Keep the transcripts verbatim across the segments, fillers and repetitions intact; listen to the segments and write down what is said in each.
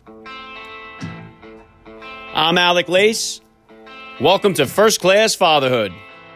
I'm Alec Lace. Welcome to First Class Fatherhood.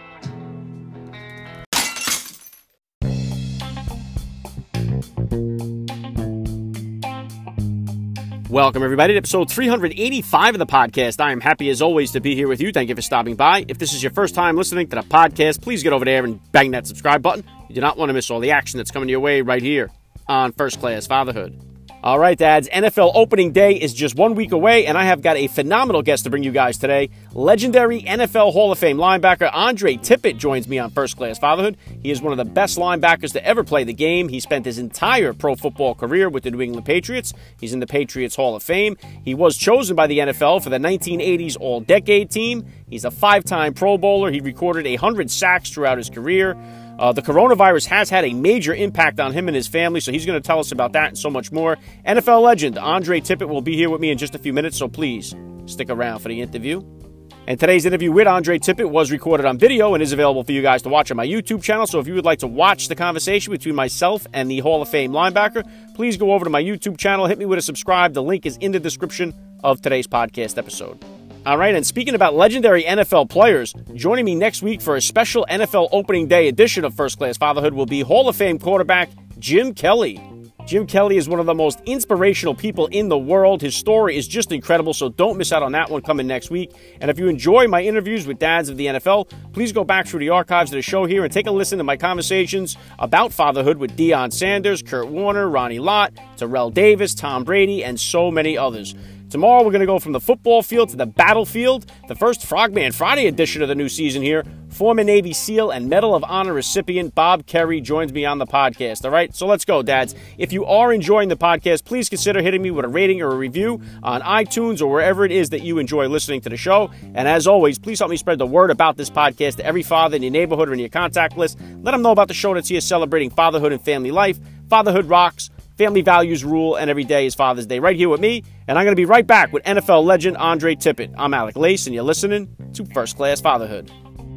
Welcome, everybody, to episode three eighty-five of the podcast. I am happy, as always, to be here with you. Thank you for stopping by. If this is your first time listening to the podcast, please get over there and bang that subscribe button. You do not want to miss all the action that's coming your way right here on First Class Fatherhood. All right, dads, N F L opening day is just one week away, and I have got a phenomenal guest to bring you guys today. Legendary N F L Hall of Fame linebacker Andre Tippett joins me on First Class Fatherhood. He is one of the best linebackers to ever play the game. He spent his entire pro football career with the New England Patriots. He's in the Patriots Hall of Fame. He was chosen by the N F L for the nineteen eighties All-Decade team. He's a five-time Pro Bowler. He recorded one hundred sacks throughout his career. Uh, the coronavirus has had a major impact on him and his family, so he's going to tell us about that and so much more. N F L legend Andre Tippett will be here with me in just a few minutes, so please stick around for the interview. And today's interview with Andre Tippett was recorded on video and is available for you guys to watch on my YouTube channel. So if you would like to watch the conversation between myself and the Hall of Fame linebacker, please go over to my YouTube channel, hit me with a subscribe. The link is in the description of today's podcast episode. All right, and speaking about legendary N F L players, joining me next week for a special N F L Opening Day edition of First Class Fatherhood will be Hall of Fame quarterback Jim Kelly. Jim Kelly is one of the most inspirational people in the world. His story is just incredible, so don't miss out on that one coming next week. And if you enjoy my interviews with dads of the N F L, please go back through the archives of the show here and take a listen to my conversations about fatherhood with Deion Sanders, Kurt Warner, Ronnie Lott, Terrell Davis, Tom Brady, and so many others. Tomorrow, we're going to go from the football field to the battlefield. The first Frogman Friday edition of the new season here. Former Navy SEAL and Medal of Honor recipient Bob Kerry joins me on the podcast. All right, so let's go, dads. If you are enjoying the podcast, please consider hitting me with a rating or a review on iTunes or wherever it is that you enjoy listening to the show. And as always, please help me spread the word about this podcast to every father in your neighborhood or in your contact list. Let them know about the show that's here celebrating fatherhood and family life. Fatherhood rocks. Family values rule, and every day is Father's Day right here with me. And I'm going to be right back with N F L legend Andre Tippett. I'm Alec Lace, and you're listening to First Class Fatherhood.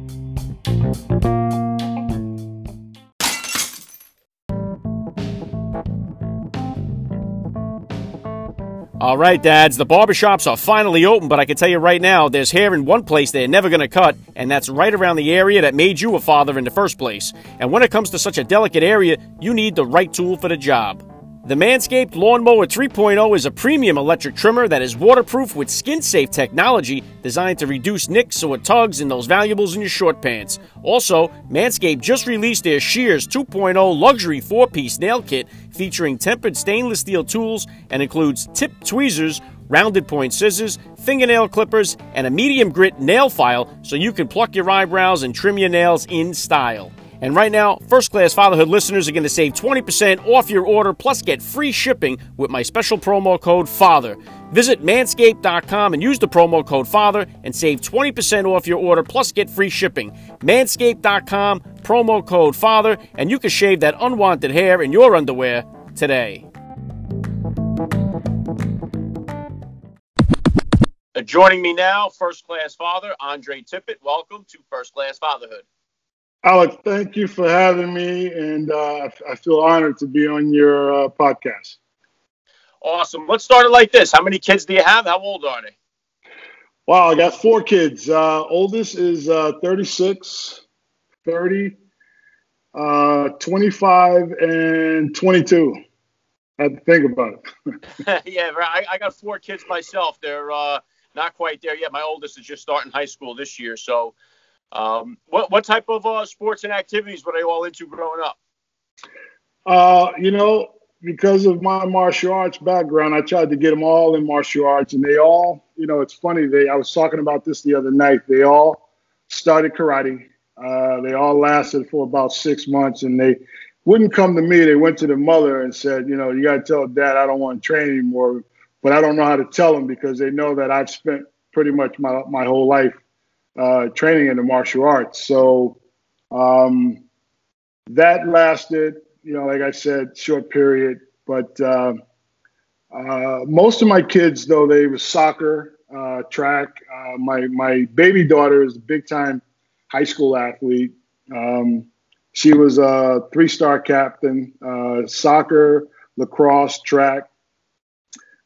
All right, dads, the barbershops are finally open, but I can tell you right now, there's hair in one place they're never going to cut, and that's right around the area that made you a father in the first place. And when it comes to such a delicate area, you need the right tool for the job. The Manscaped Lawnmower three point oh is a premium electric trimmer that is waterproof with skin-safe technology designed to reduce nicks or tugs in those valuables in your short pants. Also, Manscaped just released their Shears two point oh luxury four-piece nail kit featuring tempered stainless steel tools and includes tip tweezers, rounded point scissors, fingernail clippers, and a medium grit nail file so you can pluck your eyebrows and trim your nails in style. And right now, First Class Fatherhood listeners are going to save twenty percent off your order, plus get free shipping with my special promo code FATHER. Visit manscaped dot com and use the promo code FATHER and save twenty percent off your order, plus get free shipping. manscaped dot com, promo code FATHER, and you can shave that unwanted hair in your underwear today. Joining me now, First Class Father, Andre Tippett. Welcome to First Class Fatherhood. Alex, thank you for having me, and uh, I feel honored to be on your uh, podcast. Awesome. Let's start it like this. How many kids do you have? How old are they? Wow, I got four kids. Uh, oldest is uh, thirty-six, thirty, uh, twenty-five, and twenty-two. I had to think about it. Yeah, I, I got four kids myself. They're uh, not quite there yet. My oldest is just starting high school this year, so... Um, what what type of uh, sports and activities were they all into growing up? Uh, you know, because of my martial arts background, I tried to get them all in martial arts, and they all, you know, it's funny. They I was talking about this the other night. They all started karate. Uh, they all lasted for about six months, and they wouldn't come to me. They went to their mother and said, you know, you got to tell Dad I don't want to train anymore. But I don't know how to tell them because they know that I've spent pretty much my my whole life Uh, training in the martial arts. So um, that lasted, you know, like I said, short period. But uh, uh, most of my kids, though, they were soccer, uh, track. Uh, my my baby daughter is a big time high school athlete. Um, she was a three-star captain, uh, soccer, lacrosse, track.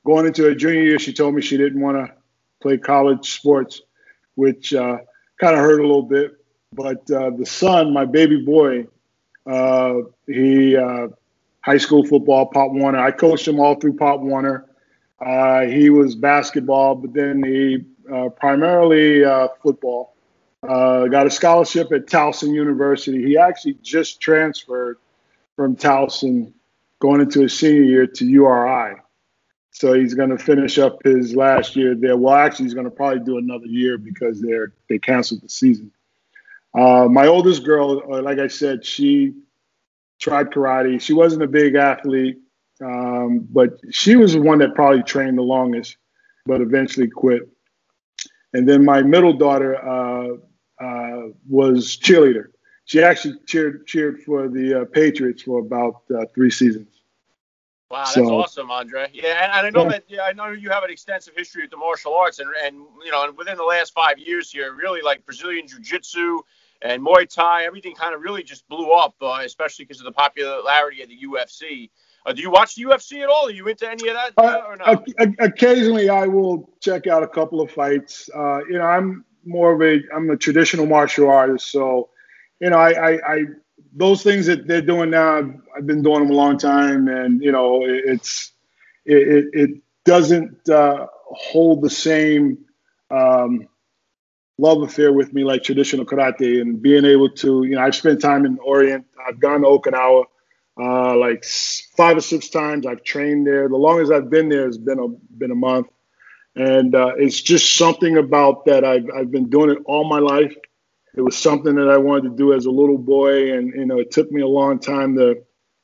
going into her junior year, she told me she didn't want to play college sports, which uh, kind of hurt a little bit. But uh, the son, my baby boy, uh, he uh, high school football, Pop Warner. I coached him all through Pop Warner. Uh, he was basketball, but then he uh, primarily uh, football. Uh, got a scholarship at Towson University. He actually just transferred from Towson going into his senior year to U R I. So he's going to finish up his last year there. Well, actually, he's going to probably do another year because they're they canceled the season. Uh, my oldest girl, like I said, she tried karate. She wasn't a big athlete, um, but she was the one that probably trained the longest, but eventually quit. And then my middle daughter uh, uh, was cheerleader. She actually cheered cheered for the uh, Patriots for about uh, three seasons. Wow, that's so, awesome, Andre. Yeah, and, and I know yeah. that yeah, I know you have an extensive history with the martial arts, and and you know, and within the last five years here, really like Brazilian Jiu-Jitsu and Muay Thai, everything kind of really just blew up, uh, especially because of the popularity of the U F C. Uh, do you watch the U F C at all? Are you into any of that uh, or not? Occasionally, I will check out a couple of fights. Uh, you know, I'm more of a I'm a traditional martial artist, so you know, I, I, I those things that they're doing now, I've, I've been doing them a long time, and you know, it, it's it, it doesn't uh, hold the same um, love affair with me like traditional karate. And being able to, you know, I've spent time in the Orient. I've gone to Okinawa uh, like five or six times. I've trained there. The longest I've been there has been a been a month, and uh, it's just something about that. I've I've been doing it all my life. It was something that I wanted to do as a little boy, and you know, it took me a long time to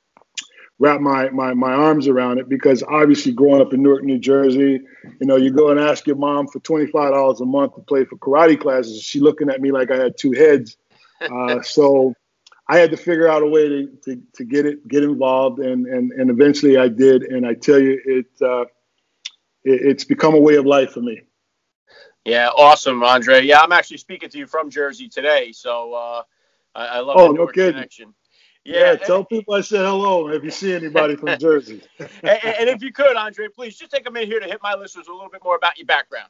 wrap my, my, my arms around it, because obviously growing up in Newark, New Jersey, you know, you go and ask your mom for twenty-five dollars a month to play for karate classes. She looking at me like I had two heads. Uh, so I had to figure out a way to, to, to get it, get involved. And, and, and eventually I did. And I tell you, it, uh, it it's become a way of life for me. Yeah. Awesome, Andre. Yeah. I'm actually speaking to you from Jersey today. So uh, I, I love oh, the Newark no connection. Yeah, yeah, tell people I said hello if you see anybody from Jersey. and, and if you could, Andre, please just take a minute here to hit my listeners a little bit more about your background.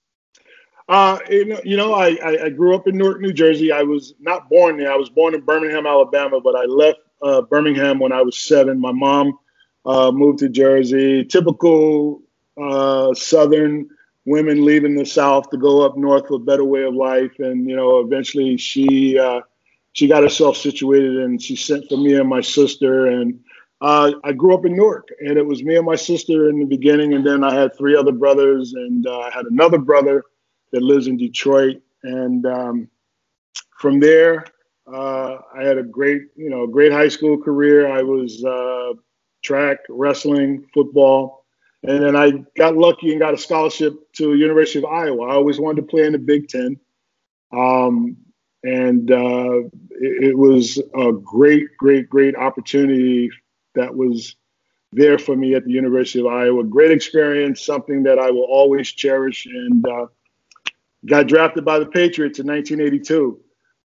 Uh, you know, you know I, I grew up in Newark, New Jersey. I was not born there. I was born in Birmingham, Alabama, but I left uh, Birmingham when I was seven. My mom uh, moved to Jersey. Typical uh, Southern women leaving the South to go up north for a better way of life. And, you know, eventually she uh, – She got herself situated, and she sent for me and my sister. And uh, I grew up in Newark, and it was me and my sister in the beginning. And then I had three other brothers, and uh, I had another brother that lives in Detroit. And um, from there, uh, I had a great, you know, great high school career. I was uh, track, wrestling, football. And then I got lucky and got a scholarship to the University of Iowa. I always wanted to play in the Big Ten. Um, And uh, it, it was a great, great, great opportunity that was there for me at the University of Iowa. Great experience, something that I will always cherish. And uh, got drafted by the Patriots in nineteen eighty-two,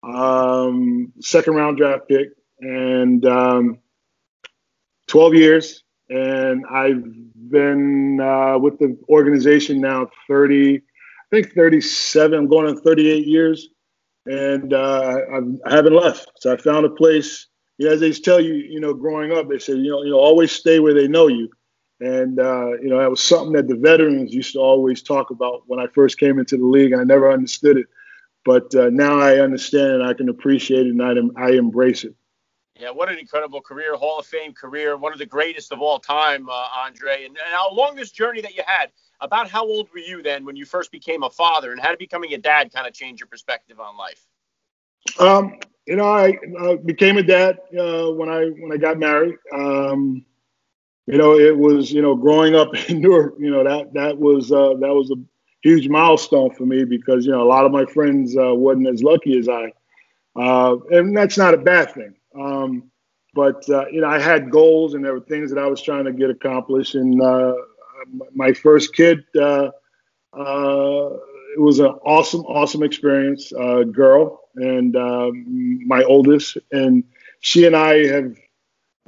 um, second round draft pick, and um, twelve years. And I've been uh, with the organization now thirty, I think thirty-seven, I'm going on thirty-eight years. And uh, I've, I haven't left. So I found a place. You know, as they tell you, you know, growing up, they say, you know, you know, always stay where they know you. And uh, you know, that was something that the veterans used to always talk about when I first came into the league, and I never understood it. But uh, now I understand, and I can appreciate it, and I, I embrace it. Yeah, what an incredible career, Hall of Fame career, one of the greatest of all time, uh, Andre. And, and along this journey that you had, about how old were you then when you first became a father, and how did becoming a dad kind of change your perspective on life? Um, you know, I uh, became a dad uh, when I when I got married. Um, you know, it was, you know, growing up in Newark, you know, that that was uh, that was a huge milestone for me, because, you know, a lot of my friends uh, wasn't as lucky as I. Uh, and that's not a bad thing. Um, but, uh, you know, I had goals, and there were things that I was trying to get accomplished. And uh, my first kid, uh, uh, it was an awesome, awesome experience, uh, girl, and um, my oldest. And she and I have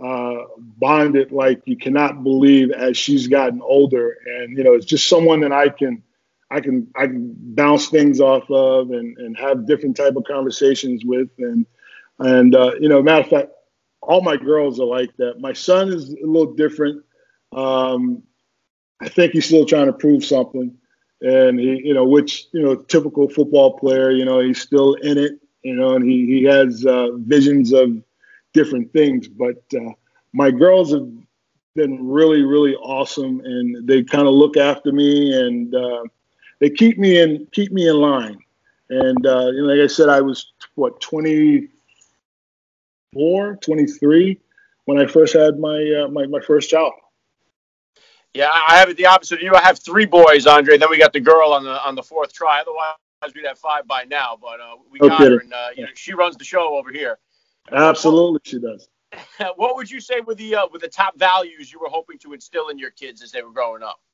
uh, bonded like you cannot believe as she's gotten older. And, you know, it's just someone that I can, I can, I can bounce things off of and, and have different type of conversations with. And, and, uh, you know, matter of fact, all my girls are like that. My son is a little different. Um, I think he's still trying to prove something. And he, you know, which, you know, typical football player, you know, he's still in it, you know, and he, he has uh, visions of different things. But uh, my girls have been really, really awesome, and they kind of look after me, and uh, they keep me in keep me in line. And uh, you know, like I said, I was what twenty-four, twenty-three when I first had my uh, my my first child. Yeah, I have it the opposite of you. I have three boys, Andre. Then we got the girl on the on the fourth try. Otherwise, we'd have five by now. But uh, we got Okay. her, and uh, you know, she runs the show over here. Absolutely, she does. What would you say were the uh, were the top values you were hoping to instill in your kids as they were growing up?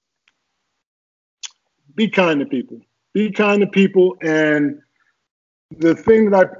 Be kind to people. Be kind to people, and the thing that I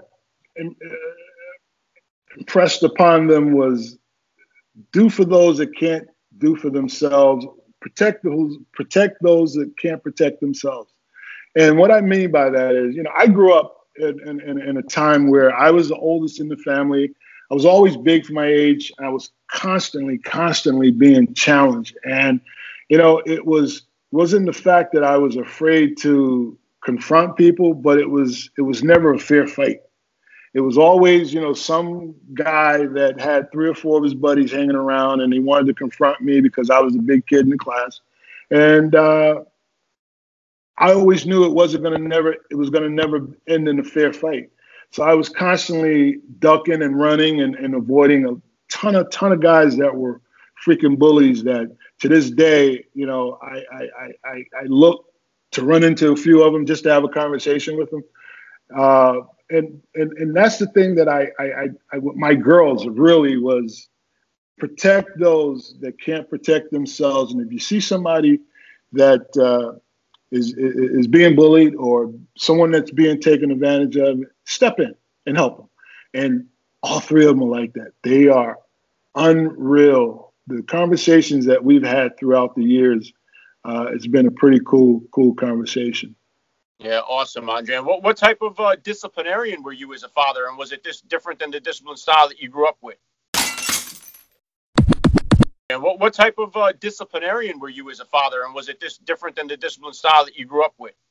impressed upon them was do for those that can't do for themselves. Protect those, protect those that can't protect themselves. And what I mean by that is, you know, I grew up in, in, in a time where I was the oldest in the family. I was always big for my age. I was constantly, constantly being challenged. And, you know, it was wasn't the fact that I was afraid to confront people, but it was it was never a fair fight. It was always, you know, some guy that had three or four of his buddies hanging around, and he wanted to confront me because I was a big kid in the class. And uh, I always knew it wasn't going to never, it was going to never end in a fair fight. So I was constantly ducking and running and, and avoiding a ton of, ton of guys that were freaking bullies that to this day, you know, I, I, I, I look to run into a few of them just to have a conversation with them. Uh, and, and, and that's the thing that I, I, I, I, my girls really was protect those that can't protect themselves. And if you see somebody that uh, is, is being bullied or someone that's being taken advantage of, step in and help them. And all three of them are like that. They are unreal. The conversations that we've had throughout the years, uh, it's been a pretty cool, cool conversation. Yeah, awesome, Andre. And what, what type of uh, disciplinarian were you as a father, and was it this different than the discipline style that you grew up with? And what, what type of uh, disciplinarian were you as a father, and was it this different than the discipline style that you grew up with?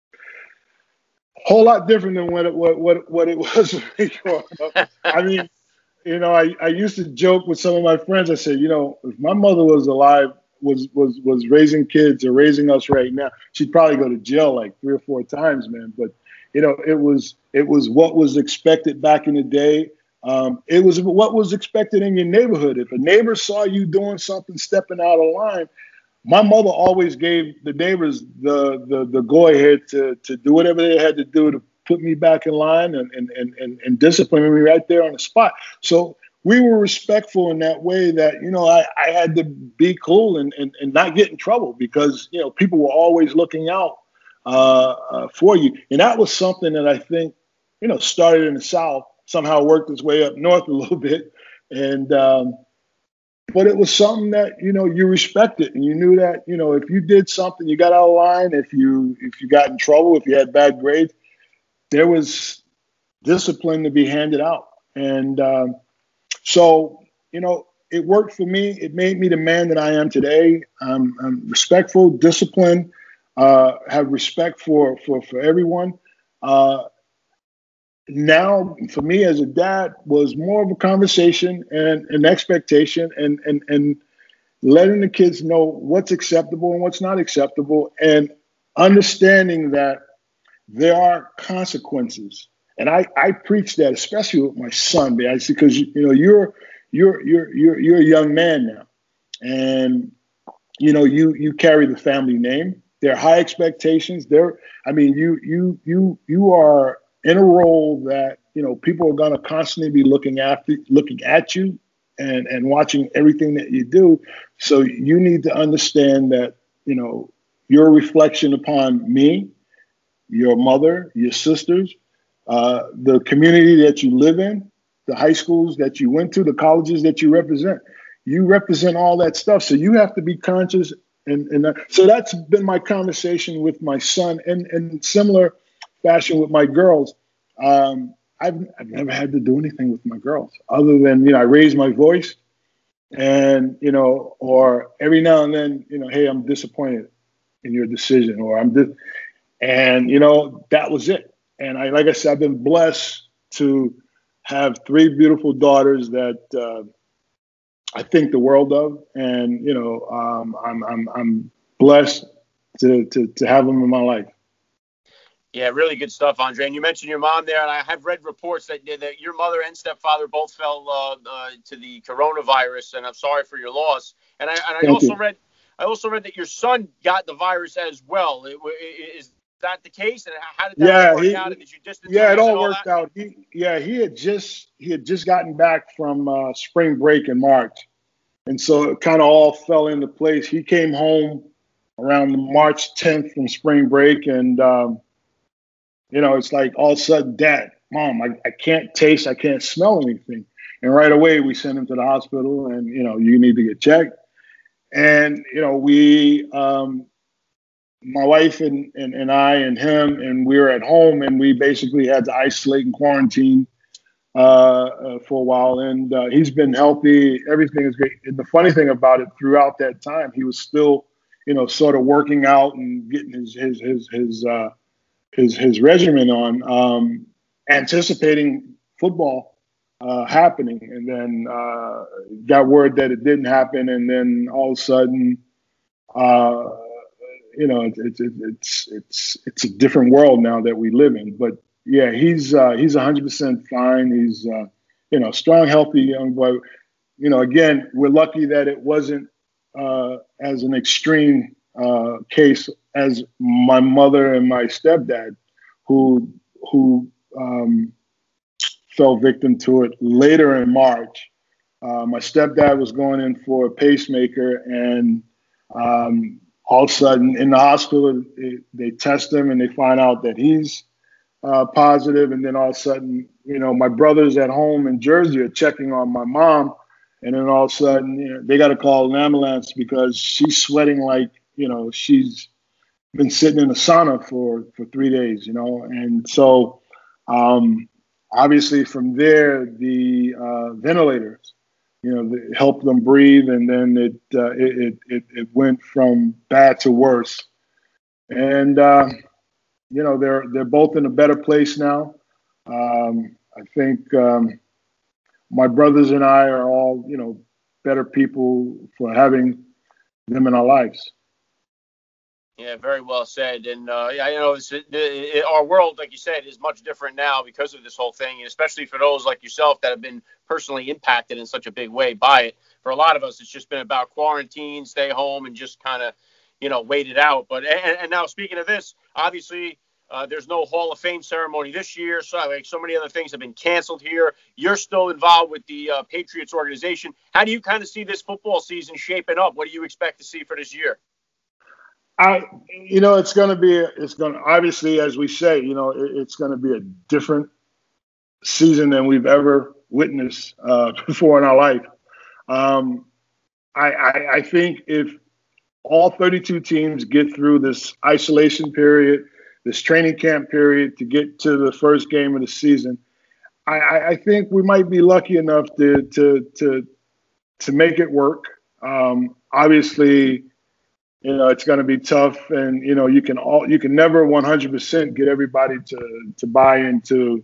Whole lot different than what it, what, what, what it was when we growing up. I mean, you know, I, I used to joke with some of my friends. I said, you know, if my mother was alive, was was was raising kids or raising us right now, she'd probably go to jail like three or four times, man. But you know, it was it was what was expected back in the day. Um, it was what was expected in your neighborhood. If a neighbor saw you doing something, stepping out of line, my mother always gave the neighbors the the, the go ahead to to do whatever they had to do to put me back in line and and and and, and discipline me right there on the spot. So we were respectful in that way that, you know, I, I had to be cool and, and, and not get in trouble because, you know, people were always looking out uh, uh, for you. And that was something that I think, you know, started in the South, somehow worked its way up north a little bit. And, um, but it was something that, you know, you respected and you knew that, you know, if you did something, you got out of line, if you, if you got in trouble, if you had bad grades, there was discipline to be handed out. And, um, So, you know, it worked for me. It made me the man that I am today. I'm, I'm respectful, disciplined, uh, have respect for, for, for everyone. Uh, now, for me as a dad, was more of a conversation and an expectation and, and, and letting the kids know what's acceptable and what's not acceptable and understanding that there are consequences. And I, I preach that, especially with my son, because you know you're you're you're you're you're a young man now, and you know you you carry the family name. There are high expectations. There, I mean, you you you you are in a role that you know people are going to constantly be looking after, looking at you, and and watching everything that you do. So you need to understand that you know you're a reflection upon me, your mother, your sisters. Uh, the community that you live in, the high schools that you went to, the colleges that you represent. You represent all that stuff. So you have to be conscious. And, and uh, so that's been my conversation with my son, and in similar fashion with my girls. Um, I've, I've never had to do anything with my girls other than, you know, I raise my voice and, you know, or every now and then, you know, hey, I'm disappointed in your decision, or I'm dis-. And, you know, that was it. And I, like I said, I've been blessed to have three beautiful daughters that uh, I think the world of. And, you know, um, I'm, I'm, I'm blessed to, to, to have them in my life. Yeah, really good stuff, Andre. And you mentioned your mom there, and I have read reports that, that your mother and stepfather both fell uh, uh, to the coronavirus, and I'm sorry for your loss. And I, and I Thank also you. read, I also read that your son got the virus as well. It, it, is that the case? And how did that Yeah, all work he, out? And did you distance yeah, it him and all all worked that? out. He, yeah, he had just he had just gotten back from uh, spring break in March, and so it kind of all fell into place. He came home around March tenth from spring break, and um, you know, it's like all of a sudden, Dad, Mom, I, I can't taste, I can't smell anything, and right away we sent him to the hospital, and you know, you need to get checked, and you know, we. Um, my wife and, and, and I and him, and we were at home, and we basically had to isolate and quarantine uh, uh, for a while. And uh, he's been healthy. Everything is great. And the funny thing about it, throughout that time, he was still, you know, sort of working out and getting his his his his uh, his, his regimen on, um, anticipating football uh, happening. And then uh, got word that it didn't happen, and then all of a sudden. Uh, You know, it's it's it's it's it's a different world now that we live in. But yeah, he's uh, he's one hundred percent fine. He's uh, you know, strong, healthy young boy. You know, again, we're lucky that it wasn't uh, as an extreme uh, case as my mother and my stepdad, who who um, fell victim to it later in March. Uh, my stepdad was going in for a pacemaker, and um, all of a sudden in the hospital, it, they test him and they find out that he's uh, positive. And then all of a sudden, you know, my brothers at home in Jersey are checking on my mom. And then all of a sudden, you know, they got to call an ambulance because she's sweating like, you know, she's been sitting in a sauna for, for three days, you know. And so um, obviously from there, the uh, ventilators, you know, help them breathe, and then it, uh, it it it went from bad to worse. And uh, you know, they're they're both in a better place now. Um, I think um, my brothers and I are all, you know, better people for having them in our lives. Yeah, very well said. And uh, yeah, you know, it's, it, it, our world, like you said, is much different now because of this whole thing, and especially for those like yourself that have been personally impacted in such a big way by it. For a lot of us, it's just been about quarantine, stay home, and just kind of, you know, wait it out. But and, and now speaking of this, obviously, uh, there's no Hall of Fame ceremony this year. So like so many other things have been canceled here. You're still involved with the uh, Patriots organization. How do you kind of see this football season shaping up? What do you expect to see for this year? I, you know, it's going to be, it's going to, obviously, as we say, you know, it, it's going to be a different season than we've ever witnessed uh, before in our life. Um, I, I, I think if all thirty-two teams get through this isolation period, this training camp period to get to the first game of the season, I, I, I think we might be lucky enough to, to, to, to make it work. Um, obviously, you know, it's going to be tough, and you know, you can all you can never one hundred percent get everybody to to buy into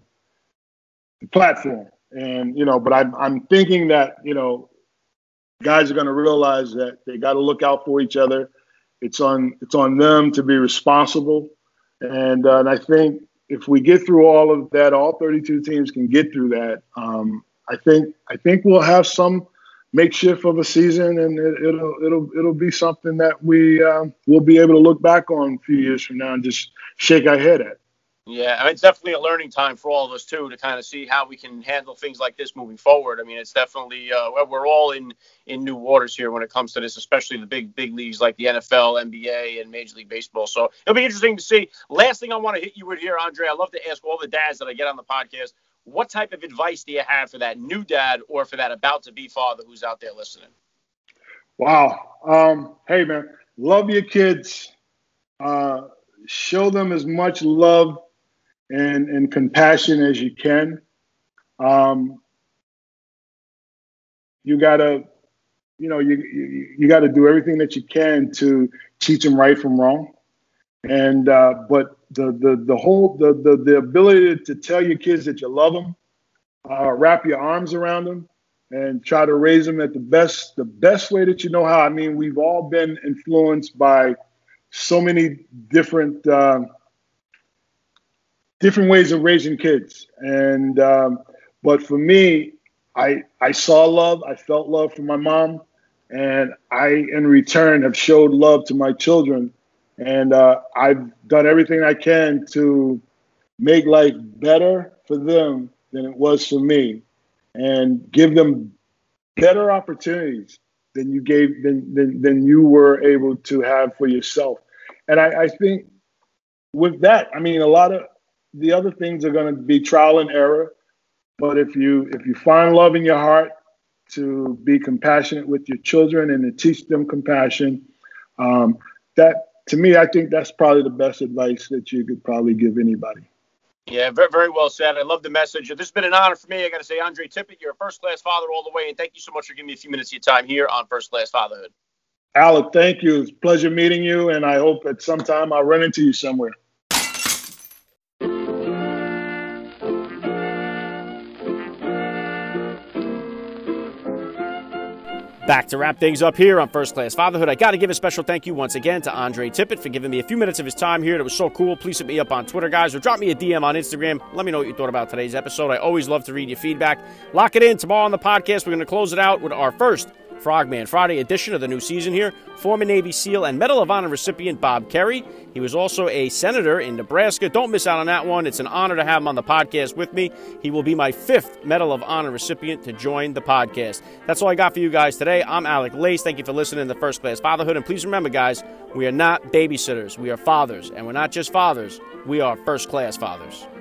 the platform, and you know, but I'm I'm thinking that you know, guys are going to realize that they got to look out for each other. It's on it's on them to be responsible, and uh, and I think if we get through all of that, all thirty-two teams can get through that. Um, I think I think we'll have some makeshift of a season, and it, it'll it'll it'll be something that we um, will be able to look back on a few years from now and just shake our head at. Yeah, I mean, it's definitely a learning time for all of us too, to kind of see how we can handle things like this moving forward. I mean, it's definitely uh, we're all in in new waters here when it comes to this, especially the big big leagues like the N F L, N B A, and Major League Baseball. So it'll be interesting to see. Last thing I want to hit you with here, Andre, I love to ask all the dads that I get on the podcast, what type of advice do you have for that new dad or for that about-to-be father who's out there listening? Wow. Um, hey, man, love your kids. Uh, show them as much love and, and compassion as you can. Um, you got to, you know, you, you, you got to do everything that you can to teach them right from wrong. And, uh, but the, the, the whole, the, the, the ability to tell your kids that you love them, uh, wrap your arms around them, and try to raise them at the best, the best way that you know how. I mean, we've all been influenced by so many different, um, different ways of raising kids. And, um, but for me, I, I saw love, I felt love from my mom, and I, in return, have showed love to my children. And uh, I've done everything I can to make life better for them than it was for me, and give them better opportunities than you gave than than, than you were able to have for yourself. And I, I think with that, I mean, a lot of the other things are going to be trial and error. But if you if you find love in your heart to be compassionate with your children and to teach them compassion, um, that to me, I think that's probably the best advice that you could probably give anybody. Yeah, very, very well said. I love the message. This has been an honor for me. I got to say, Andre Tippett, you're a first-class father all the way, and thank you so much for giving me a few minutes of your time here on First Class Fatherhood. Alec, thank you. It's a pleasure meeting you, and I hope at some time I'll run into you somewhere. Back to wrap things up here on First Class Fatherhood. I got to give a special thank you once again to Andre Tippett for giving me a few minutes of his time here. That was so cool. Please hit me up on Twitter, guys, or drop me a D M on Instagram. Let me know what you thought about today's episode. I always love to read your feedback. Lock it in. Tomorrow on the podcast, we're going to close it out with our first Frogman Friday edition of the new season here. Former Navy SEAL and Medal of Honor recipient Bob Kerry. He was also a senator in Nebraska. Don't miss out on that one. It's an honor to have him on the podcast with me. He will be my fifth Medal of Honor recipient to join the podcast. That's all I got for you guys today. I'm Alec Lace. Thank you for listening to First Class Fatherhood. And please remember, guys, we are not babysitters. We are fathers. And we're not just fathers. We are first-class fathers.